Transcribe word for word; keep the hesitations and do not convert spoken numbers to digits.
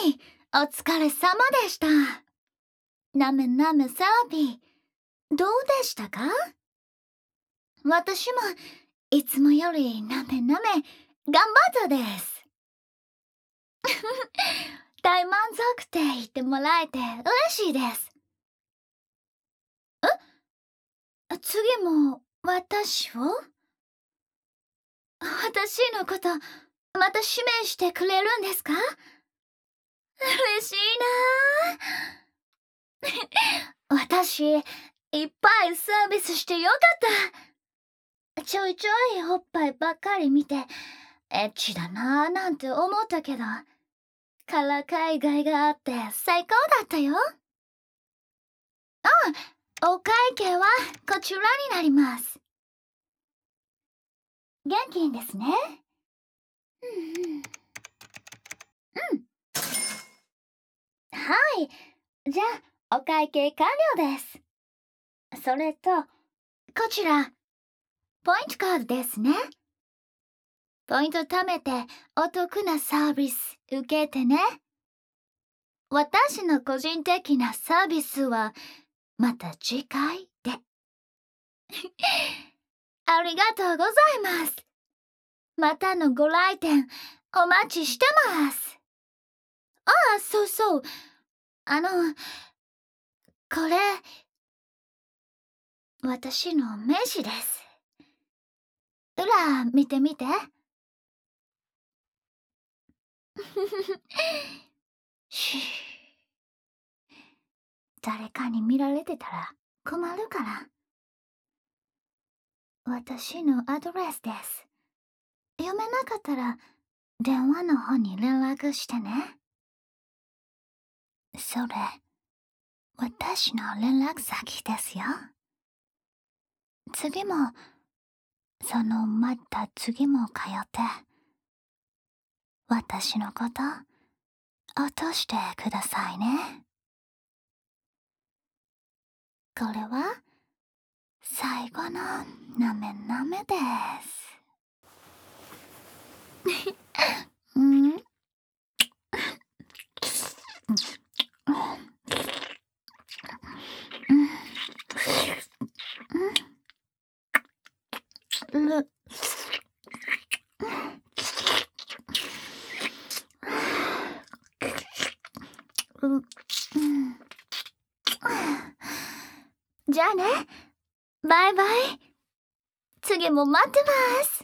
い、お疲れ様でした。なめなめセラピー、どうでしたか？私もいつもよりなめなめ頑張ったです。大満足って言ってもらえて嬉しいです。え？次も私を？私のことまた指名してくれるんですか？嬉しいなぁ。私いっぱいサービスしてよかった。ちょいちょいおっぱいばっかり見てエッチだなぁなんて思ったけど、からかいがいがあって最高だったよ。ああ、お会計はこちらになります。現金ですね。うんうん。うん。はい。じゃあ、お会計完了です。それと、こちら、ポイントカードですね。ポイント貯めてお得なサービス受けてね。私の個人的なサービスはまた次回で。ありがとうございます。またのご来店お待ちしてます。ああ、そうそう。あの、これ、私の名刺です。裏見てみて。シュー。誰かに見られてたら困るから。私のアドレスです。読めなかったら電話の方に連絡してね。それ、私の連絡先ですよ。次も、そのまた次も通って、私のこと、落としてくださいね。これは、最後のなめなめです。うん？るう、うん。じゃあね、バイバイ。次も待ってます。